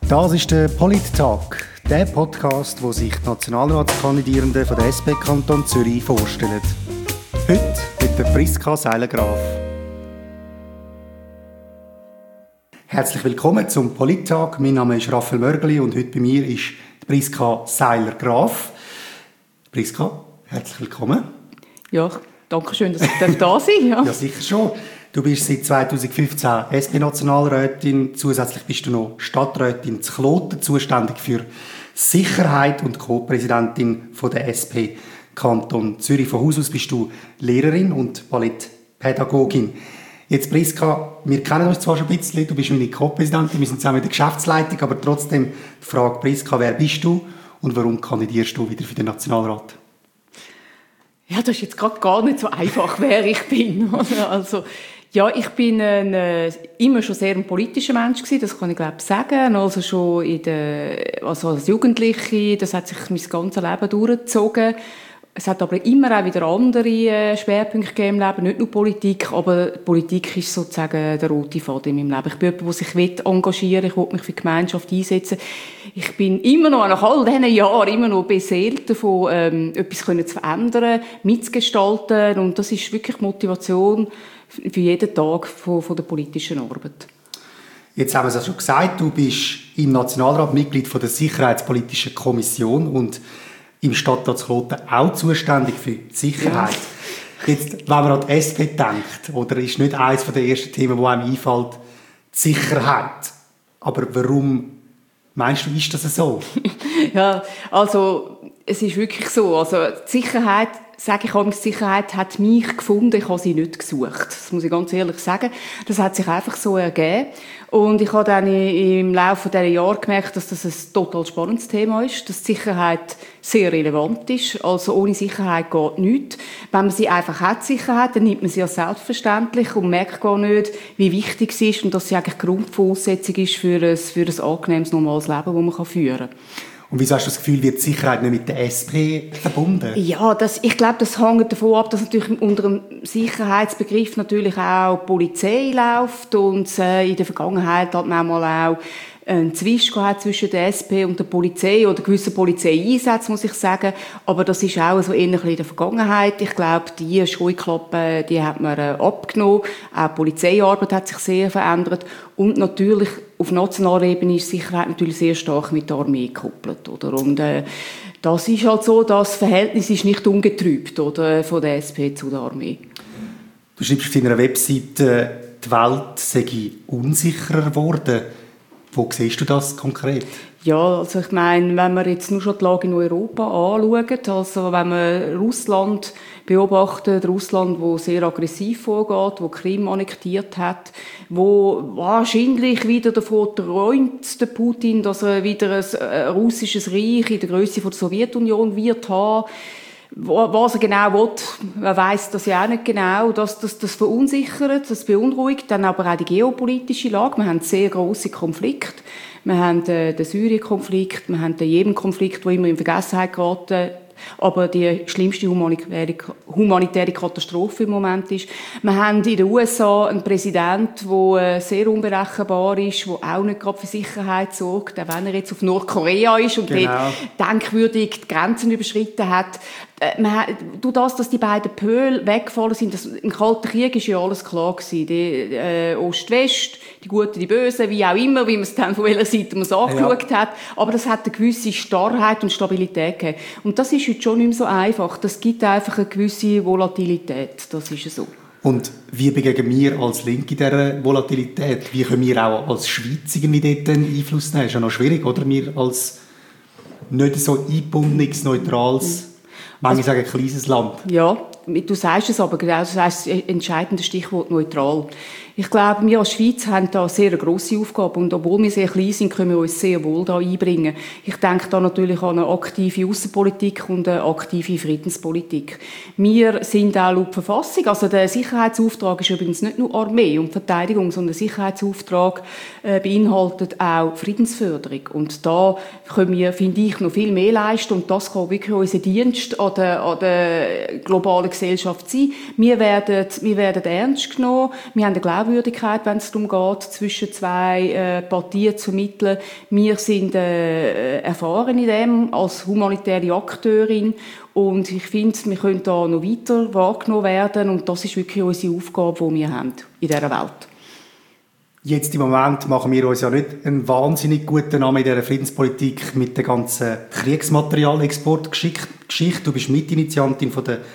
Das ist der Polit-Talk, der Podcast, wo sich die Nationalratskandidierenden von der SP Kanton Zürich vorstellen. Heute mit der Priska Seiler-Graf. Herzlich willkommen zum Polit-Talk. Mein Name ist Raphael Mörgeli und heute bei mir ist die Priska Seiler-Graf. Priska, herzlich willkommen. Ja, danke schön, dass ich da sein darf. Ja, sicher schon. Du bist seit 2015 SP-Nationalrätin. Zusätzlich bist du noch Stadträtin zu Kloten, zuständig für Sicherheit und Co-Präsidentin von der SP Kanton Zürich. Von Haus aus bist du Lehrerin und Ballettpädagogin. Jetzt, Priska, wir kennen uns zwar schon ein bisschen, du bist meine Co-Präsidentin, wir sind zusammen in der Geschäftsleitung, aber trotzdem die Frage, Priska, wer bist du und warum kandidierst du wieder für den Nationalrat? Ja, das ist jetzt gerade gar nicht so einfach, wer ich bin. Also, ja, ich bin immer schon sehr ein politischer Mensch gewesen, das kann ich glaube sagen. Also schon also als Jugendliche, das hat sich mein ganzes Leben durchgezogen. Es hat aber immer auch wieder andere Schwerpunkte gegeben im Leben, nicht nur Politik, aber Politik ist sozusagen der rote Faden in meinem Leben. Ich bin jemand, der sich engagieren will, ich will mich für die Gemeinschaft einsetzen. Ich bin immer noch, nach all diesen Jahren, immer noch beseelt davon, etwas zu verändern, mitzugestalten, und das ist wirklich Motivation für jeden Tag von der politischen Arbeit. Jetzt haben wir es ja schon gesagt, du bist im Nationalrat Mitglied von der Sicherheitspolitischen Kommission und im Stadtrat Kloten auch zuständig für die Sicherheit. Ja. Jetzt, wenn man an die SP denkt, oder ist nicht eines der ersten Themen, die einem einfällt, die Sicherheit. Aber warum meinst du, ist das so? Ja, also es ist wirklich so. Also die Sicherheit, sage ich auch, die Sicherheit hat mich gefunden, ich habe sie nicht gesucht. Das muss ich ganz ehrlich sagen. Das hat sich einfach so ergeben. Und ich habe dann im Laufe dieser Jahre gemerkt, dass das ein total spannendes Thema ist, dass die Sicherheit sehr relevant ist. Also ohne Sicherheit geht nichts. Wenn man sie einfach hat, Sicherheit, dann nimmt man sie als selbstverständlich und merkt gar nicht, wie wichtig sie ist und dass sie eigentlich Grundvoraussetzung ist für ein angenehmes, normales Leben, das man führen kann. Und wieso hast du das Gefühl, wird die Sicherheit nicht mit der SP verbunden? Ja, ich glaube, das hängt davon ab, dass natürlich unter dem Sicherheitsbegriff natürlich auch Polizei läuft und in der Vergangenheit hat man auch einen Zwist gehabt zwischen der SP und der Polizei oder gewissen Polizeieinsätzen, muss ich sagen. Aber das ist auch so ähnlich in der Vergangenheit. Ich glaube, die Scheuklappen, die hat man abgenommen. Auch die Polizeiarbeit hat sich sehr verändert. Und natürlich, auf nationaler Ebene ist Sicherheit natürlich sehr stark mit der Armee gekoppelt, oder? Und, das ist halt so, das Verhältnis ist nicht ungetrübt, oder? Von der SP zu der Armee. Du schreibst auf deiner Webseite, die Welt sei unsicherer geworden. Wo siehst du das konkret? Ja, also ich meine, wenn wir jetzt nur schon die Lage in Europa anschauen, also wenn man Russland beobachtet, Russland, wo sehr aggressiv vorgeht, wo Krim annektiert hat, wo wahrscheinlich wieder davon träumt, der Putin, dass er wieder ein russisches Reich in der Größe der Sowjetunion wird haben. Was er genau will, man weiss das ja auch nicht genau, das verunsichert, das beunruhigt, dann aber auch die geopolitische Lage. Wir haben sehr grosse Konflikte. Wir haben den Syrien-Konflikt, wir haben den Jemen-Konflikt, der immer in Vergessenheit geraten, aber die schlimmste humanitäre Katastrophe im Moment ist. Wir haben in den USA einen Präsidenten, der sehr unberechenbar ist, der auch nicht gerade für Sicherheit sorgt, auch wenn er jetzt auf Nordkorea ist und dort denkwürdig die Grenzen überschritten hat. Durch das, dass die beiden Pole weggefallen sind, im Kalten Krieg ist ja alles klar gewesen. Die Ost-West, die Guten, die Bösen, wie auch immer, wie man es dann von welcher Seite man es angeschaut hat. Aber das hat eine gewisse Starrheit und Stabilität gegeben. Und das ist heute schon nicht mehr so einfach. Das gibt einfach eine gewisse Volatilität. Das ist so. Und wie begegnen wir als Linke dieser Volatilität? Wie können wir auch als Schweiz irgendwie dort Einfluss nehmen? Das ist ja noch schwierig, oder? Wir als nicht so eingebundenes, neutrales, manche sagen kleines Land. Ja, du sagst es aber genau, das heißt das entscheidende Stichwort neutral. Ich glaube, wir als Schweiz haben da sehr eine grosse Aufgabe und obwohl wir sehr klein sind, können wir uns sehr wohl da einbringen. Ich denke da natürlich an eine aktive Aussenpolitik und eine aktive Friedenspolitik. Wir sind auch laut Verfassung, also der Sicherheitsauftrag ist übrigens nicht nur Armee und Verteidigung, sondern der Sicherheitsauftrag beinhaltet auch Friedensförderung. Und da können wir, finde ich, noch viel mehr leisten und das kann wirklich unser Dienst an der globalen Gesellschaft sein. Wir werden ernst genommen. Wir haben eine Glaubwürdigkeit, wenn es darum geht, zwischen zwei Partien zu vermitteln. Wir sind erfahren in dem als humanitäre Akteurin. Und ich finde, wir können da noch weiter wahrgenommen werden. Und das ist wirklich unsere Aufgabe, die wir haben in dieser Welt. Jetzt im Moment machen wir uns ja nicht einen wahnsinnig guten Namen in dieser Friedenspolitik mit der ganzen Kriegsmaterialexportgeschichte. Du bist Mitinitiantin von der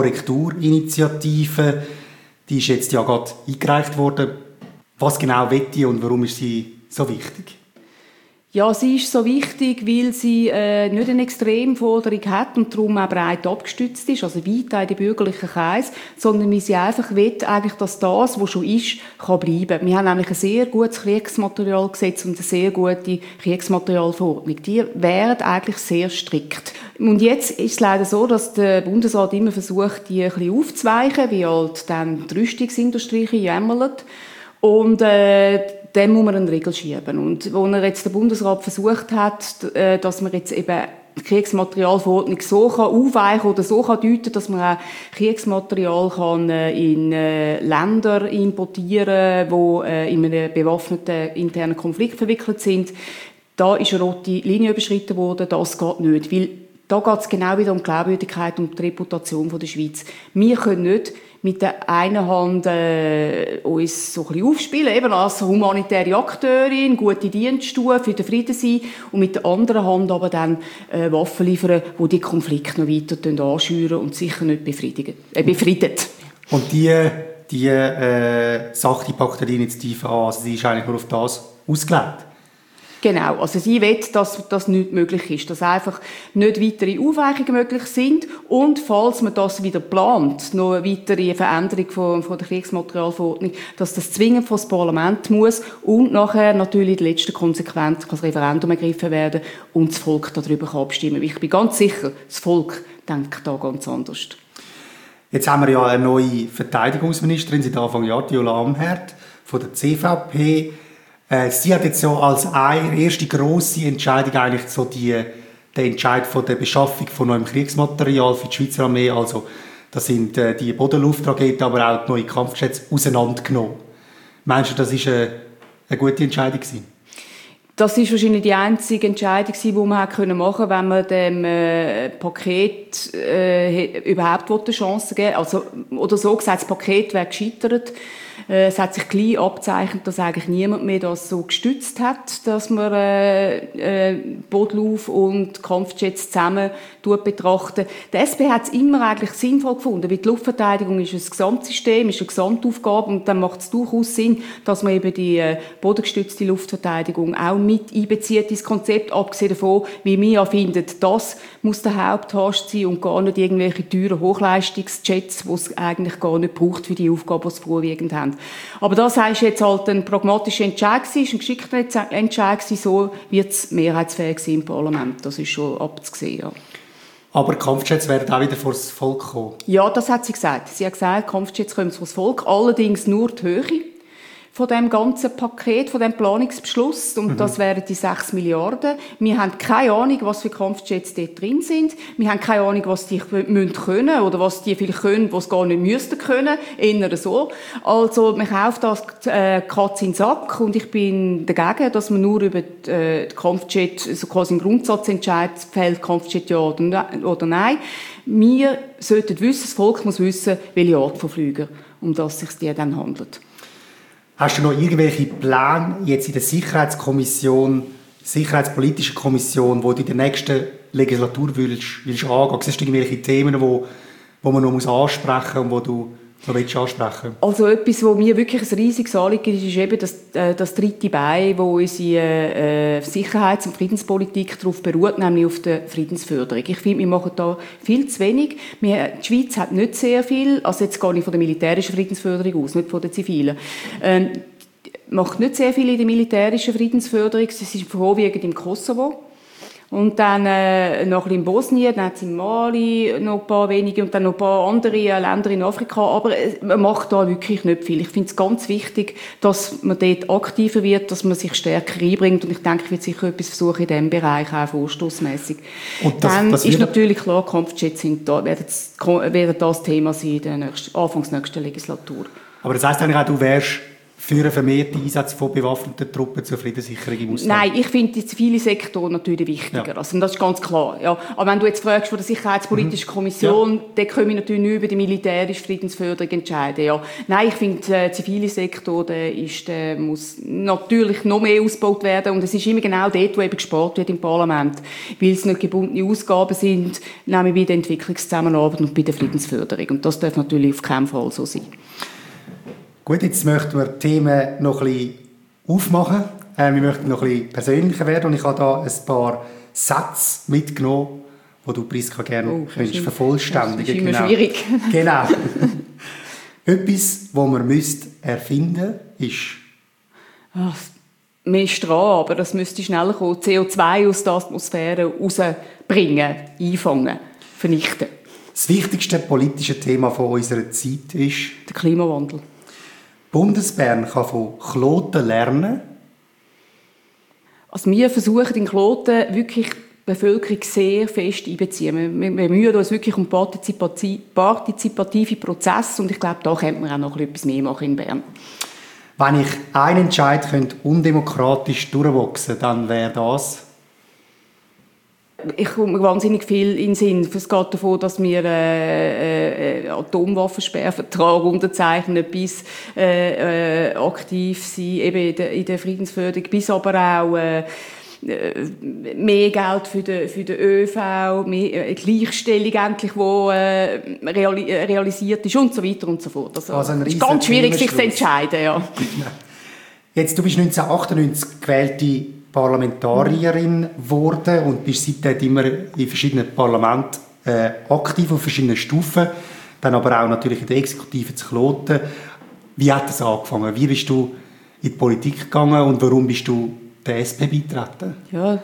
Korrekturinitiative. Die ist jetzt ja gerade eingereicht worden. Was genau will die und warum ist sie so wichtig? Ja, sie ist so wichtig, weil sie nicht eine Extremforderung hat und darum auch breit abgestützt ist, also weit in den bürgerlichen Kreis, sondern weil sie einfach will, eigentlich, dass das, was schon ist, kann bleiben. Wir haben nämlich ein sehr gutes Kriegsmaterialgesetz und eine sehr gute Kriegsmaterialverordnung. Die wären eigentlich sehr strikt. Und jetzt ist es leider so, dass der Bundesrat immer versucht, die ein bisschen aufzuweichen, wie halt dann die Rüstungsindustrie jammert. Und dem muss man einen Riegel schieben. Und wo jetzt der Bundesrat versucht hat, dass man jetzt eben die Kriegsmaterialverordnung so aufweichen kann oder so deuten kann, dass man auch Kriegsmaterial kann in Länder importieren kann, die in einem bewaffneten internen Konflikt verwickelt sind. Da ist eine rote Linie überschritten worden, das geht nicht. Weil da geht es genau wieder um die Glaubwürdigkeit und die Reputation der Schweiz. Wir können nicht mit der einen Hand uns so ein bisschen aufspielen, eben als humanitäre Akteurin, gute Dienste tun, für den Frieden sein und mit der anderen Hand aber dann Waffen liefern, die die Konflikte noch weiter anschüren und sicher nicht befrieden. Und die Sache, die packt die Initiative an, also sie ist eigentlich nur auf das ausgelegt? Genau, also sie will, dass das nicht möglich ist, dass einfach nicht weitere Aufweichungen möglich sind und falls man das wieder plant, noch eine weitere Veränderung von der Kriegsmaterialverordnung, dass das zwingend vor das Parlament muss und nachher natürlich die letzte Konsequenz kann das Referendum ergriffen werden und das Volk darüber kann abstimmen. Ich bin ganz sicher, das Volk denkt da ganz anders. Jetzt haben wir ja eine neue Verteidigungsministerin seit Anfang Jahr, Viola Amherd von der CVP. Sie hat jetzt so als erste grosse Entscheidung eigentlich so den Entscheid von der Beschaffung von neuem Kriegsmaterial für die Schweizer Armee, also da sind die Bodenluftraketen, aber auch die neuen Kampfjets auseinandergenommen. Meinst du, das ist eine gute Entscheidung gewesen? Das ist wahrscheinlich die einzige Entscheidung, die man machen konnte, wenn man dem Paket überhaupt eine Chance geben wollte. Also, oder so gesagt, das Paket wäre gescheitert. Es hat sich gleich abzeichnet, dass eigentlich niemand mehr das so gestützt hat, dass man Bodlauf und Kampfjets zusammen betrachten. Die SP hat es immer eigentlich sinnvoll gefunden, weil die Luftverteidigung ist ein Gesamtsystem, ist eine Gesamtaufgabe und dann macht es durchaus Sinn, dass man eben die bodengestützte Luftverteidigung auch mit einbezieht ins Konzept, abgesehen davon, wie wir ja finden, das muss der Haupthast sein und gar nicht irgendwelche teuren Hochleistungsjets, die es eigentlich gar nicht braucht für die Aufgabe, die sie vorwiegend haben. Aber das ist jetzt halt ein pragmatischer Entscheid gewesen, ein geschickter Entscheid gewesen, so wird es mehrheitsfähig sein im Parlament. Das ist schon abzusehen, ja. Aber Kampfjets werden auch wieder vor das Volk kommen? Ja, das hat sie gesagt. Sie hat gesagt, Kampfjets kommen vor das Volk, allerdings nur die Höhe von dem ganzen Paket, von dem Planungsbeschluss. Und das wären die 6 Milliarden. Wir haben keine Ahnung, was für Kampfjets dort drin sind. Wir haben keine Ahnung, was die können oder was die vielleicht können, was gar nicht müssten können. Eher so. Also, man kauft das Katz in den Sack und ich bin dagegen, dass man nur über die Kampfjet, so quasi im Grundsatzentscheid fällt, Kampfjet ja oder nein. Wir sollten wissen, das Volk muss wissen, welche Art von Flüger, um das es sich dann handelt. Hast du noch irgendwelche Pläne jetzt in der Sicherheitspolitischen Kommission, wo du in der nächsten Legislatur willst angehen? Siehst du irgendwelche Themen, wo man noch ansprechen muss und wo du noch ansprechen willst? Also etwas, was mir wirklich ein riesiges Anliegen ist eben das dritte Bein, wo unsere Sicherheits- und Friedenspolitik darauf beruht, nämlich auf der Friedensförderung. Ich finde, wir machen da viel zu wenig. Die Schweiz hat nicht sehr viel, also jetzt gehe ich von der militärischen Friedensförderung aus, nicht von der zivilen. Macht nicht sehr viel in der militärischen Friedensförderung. Sie ist vorwiegend im Kosovo. Und dann noch ein bisschen in Bosnien, dann hat es in Mali noch ein paar wenige und dann noch ein paar andere Länder in Afrika. Aber man macht da wirklich nicht viel. Ich finde es ganz wichtig, dass man dort aktiver wird, dass man sich stärker einbringt. Und ich denke, ich werde sicher etwas versuchen in diesem Bereich, auch vorstossmässig. Und dann ist natürlich klar, Kampfjets werden das Thema sein in Anfangs nächsten Legislatur. Aber das heisst eigentlich auch, du wärst für einen vermehrten Einsatz von bewaffneten Truppen zur Friedenssicherung im Ausland? Nein, ich finde die zivile Sektor natürlich wichtiger. Ja. Also, das ist ganz klar. Ja. Aber wenn du jetzt fragst von der Sicherheitspolitischen Kommission, dann können wir natürlich nicht über die militärische Friedensförderung entscheiden. Ja. Nein, ich finde, der zivile Sektor der muss natürlich noch mehr ausgebaut werden. Und es ist immer genau dort, wo eben gespart wird im Parlament. Weil es nicht gebundene Ausgaben sind, nämlich bei der Entwicklungszusammenarbeit und bei der Friedensförderung. Und das darf natürlich auf keinen Fall so sein. Gut, jetzt möchten wir die Themen noch ein bisschen aufmachen. Wir möchten noch ein bisschen persönlicher werden und ich habe da ein paar Sätze mitgenommen, die du, Priska, gerne vervollständigen. Das ist immer schwierig. Genau. Etwas, was man erfinden müsste, ist... Mehr Strahl, aber das müsste schneller kommen. CO2 aus der Atmosphäre rausbringen, einfangen, vernichten. Das wichtigste politische Thema von unserer Zeit ist... der Klimawandel. Bundesbern kann von Kloten lernen. Also wir versuchen in Kloten wirklich die Bevölkerung sehr fest einbeziehen. Wir bemühen uns wirklich um partizipative Prozesse und ich glaube, da könnte man auch noch etwas mehr machen in Bern. Wenn ich einen Entscheid undemokratisch durchboxen könnte, dann wäre das... Ich komme wahnsinnig viel in den Sinn. Es geht davon, dass wir Atomwaffensperrvertrag unterzeichnen, bis aktiv sein, eben in der Friedensförderung, bis aber auch mehr Geld für den ÖV, mehr Gleichstellung endlich, die realisiert ist und so weiter und so fort. Also es ist ganz schwierig, sich zu entscheiden. Ja. Jetzt, du bist 1998 gewählte Parlamentarierin geworden und bist seitdem immer in verschiedenen Parlamenten aktiv auf verschiedenen Stufen, dann aber auch natürlich in der Exekutive zu Kloten. Wie hat das angefangen? Wie bist du in die Politik gegangen und warum bist du der SP beitreten? Ja,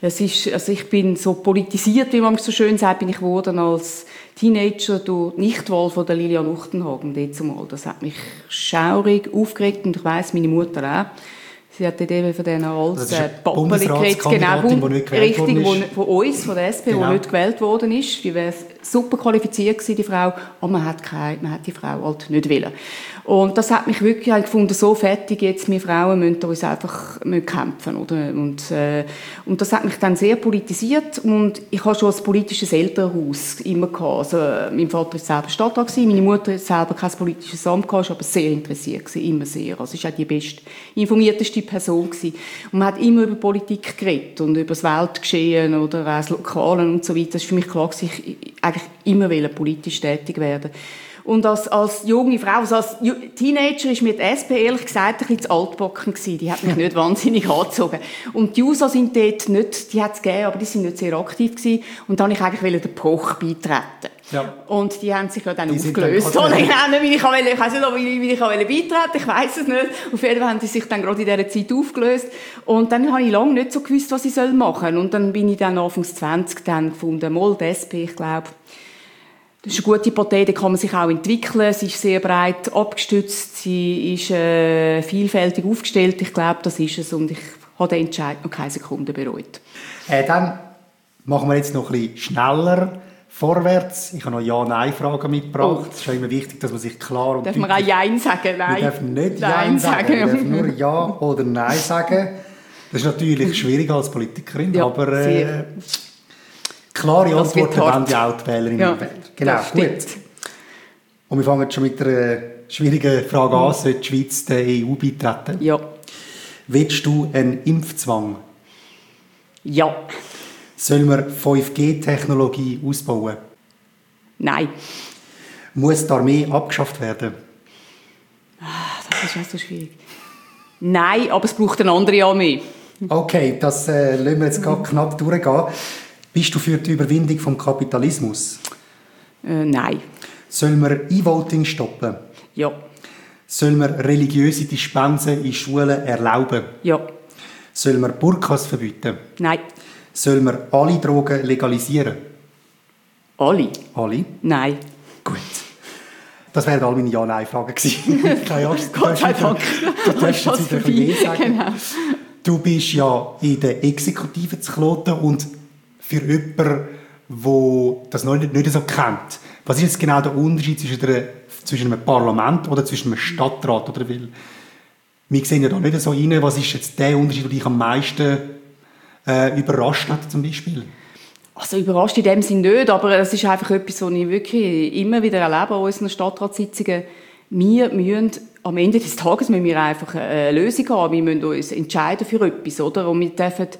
ich bin so politisiert, wie man so schön sagt, bin ich geworden als Teenager durch die Nichtwahl von der Lilian Uchtenhagen. Das hat mich schaurig aufgeregt und ich weiss, meine Mutter auch. Sie hat eben von diesen alten Pappeli geredet, genau, richtig, von uns, von der SP, genau. Die nicht gewählt worden ist. Die wäre super qualifiziert gewesen, die Frau, aber man hat die Frau halt nicht wollen. Und das hat mich wirklich gefunden, so fertig jetzt, wir Frauen müssen uns einfach kämpfen, oder? Und das hat mich dann sehr politisiert und ich habe schon ein politisches Elternhaus immer gehabt. Also, mein Vater war selber Stadtrat, meine Mutter war selber kein politisches Amt, war aber sehr interessiert gewesen, immer sehr. Also, sie war auch die bestinformierteste Person gewesen. Und man hat immer über Politik geredet und über das Weltgeschehen oder auch das Lokale und so weiter. Das war für mich klar, dass ich eigentlich immer politisch tätig werden. Und als junge Frau, also als Teenager, ist mir die SP ehrlich gesagt ein bisschen zu altbacken gewesen. Die hat mich nicht wahnsinnig angezogen. Und die USA sind dort nicht, die hat es gegeben, aber die sind nicht sehr aktiv gewesen. Und dann wollte ich eigentlich den Poch beitreten. Ja. Und die haben sich ja dann aufgelöst. Ich weiss nicht, wie ich beitreten, ich weiss es nicht. Auf jeden Fall haben die sich dann gerade in dieser Zeit aufgelöst. Und dann habe ich lange nicht so gewusst, was ich machen soll. Und dann bin ich dann Anfangs 20 dann gefunden, die SP, ich glaube, das ist eine gute Partei, die kann man sich auch entwickeln. Sie ist sehr breit abgestützt, sie ist vielfältig aufgestellt. Ich glaube, das ist es und ich habe den Entscheid noch keine Sekunde bereut. Dann machen wir jetzt noch ein bisschen schneller vorwärts. Ich habe noch Ja-Nein-Fragen mitgebracht. Es ist schon immer wichtig, dass man sich klar und darf man auch Jein sagen? Nein. Wir dürfen nicht Jein sagen. Wir dürfen nur Ja oder Nein sagen. Das ist natürlich schwierig als Politikerin, ja, aber klare Antworten wollen die auch die Wählerinnen und Wähler. Genau, gut. Und wir fangen schon mit einer schwierigen Frage an. Sollte die Schweiz der EU beitreten? Ja. Willst du einen Impfzwang? Ja. Sollen wir 5G-Technologie ausbauen? Nein. Muss die Armee abgeschafft werden? Das ist auch so schwierig. Nein, aber es braucht eine andere Armee. Okay, das lassen wir jetzt gerade knapp durchgehen. Bist du für die Überwindung des Kapitalismus? Nein. Sollen wir E-Voting stoppen? Ja. Sollen wir religiöse Dispensen in Schulen erlauben? Ja. Sollen wir Burkas verbieten? Nein. Soll man alle Drogen legalisieren? Alle? Alle? Nein. Gut. Das wären all meine Ja-Nein-Fragen gewesen. Keine Angst, Gott sei Dank. Du darfst jetzt wieder ein bisschen mehr sagen. Genau. Du bist ja in der Exekutive zu Kloten und für jemanden, der das noch nicht so kennt, was ist jetzt genau der Unterschied zwischen einem Parlament oder zwischen einem Stadtrat? Oder weil wir sehen ja da nicht so rein, was ist jetzt der Unterschied, der dich am meisten überrascht hat zum Beispiel? Also überrascht in dem Sinne nicht, aber es ist einfach etwas, was ich wirklich immer wieder erlebe an unseren Stadtratssitzungen. Wir müssen am Ende des Tages müssen wir einfach eine Lösung haben. Wir müssen uns entscheiden für etwas, oder? Und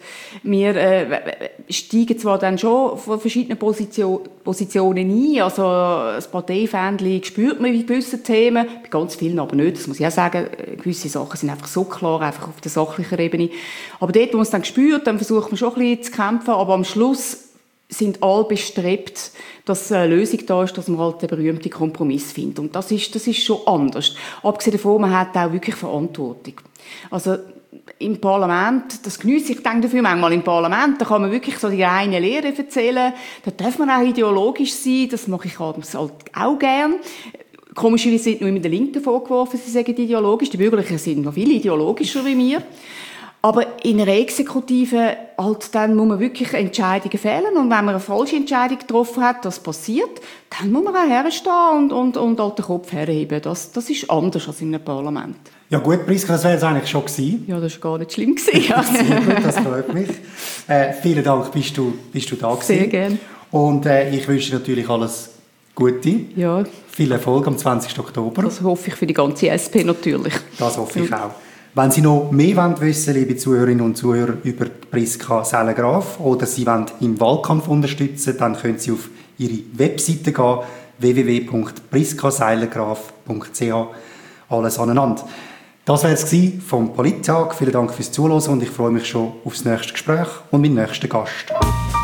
wir steigen zwar dann schon von verschiedenen Positionen ein. Also das Parteifähnchen spürt man bei gewissen Themen, bei ganz vielen aber nicht. Das muss ich auch sagen. Gewisse Sachen sind einfach so klar, einfach auf der sachlichen Ebene. Aber dort, wo man es dann spürt, dann versucht man schon ein bisschen zu kämpfen. Aber am Schluss sind alle bestrebt, dass eine Lösung da ist, dass man halt den berühmten Kompromiss findet. Und das ist schon anders. Abgesehen davon, man hat auch wirklich Verantwortung. Also im Parlament, das geniesse ich, denke dafür manchmal im Parlament, da kann man wirklich so die reine Lehre erzählen, da darf man auch ideologisch sein, das mache ich halt auch gern. Komischerweise sind nur immer den Linken vorgeworfen, sie sagen ideologisch, die Bürgerlichen sind noch viel ideologischer wie wir. Aber in einer Exekutive halt, dann muss man wirklich Entscheidungen fällen. Und wenn man eine falsche Entscheidung getroffen hat, das passiert, dann muss man auch herstehen und halt den Kopf herheben. Das ist anders als in einem Parlament. Ja gut, Priska, das wäre jetzt eigentlich schon gewesen. Ja, das war gar nicht schlimm gewesen. Sehr gut, das freut mich. Vielen Dank, bist du da gewesen. Sehr gerne. Und ich wünsche dir natürlich alles Gute. Ja. Viel Erfolg am 20. Oktober. Das hoffe ich für die ganze SP natürlich. Das hoffe ich auch. Wenn Sie noch mehr wissen wollen, liebe Zuhörerinnen und Zuhörer, über Priska Seiler-Graf oder Sie wollen im Wahlkampf unterstützen, dann können Sie auf ihre Webseite gehen, www.priskaseilergraf.ch. Alles aneinander. Das war es vom Polittag. Vielen Dank fürs Zuhören und ich freue mich schon aufs nächste Gespräch und meinen nächsten Gast.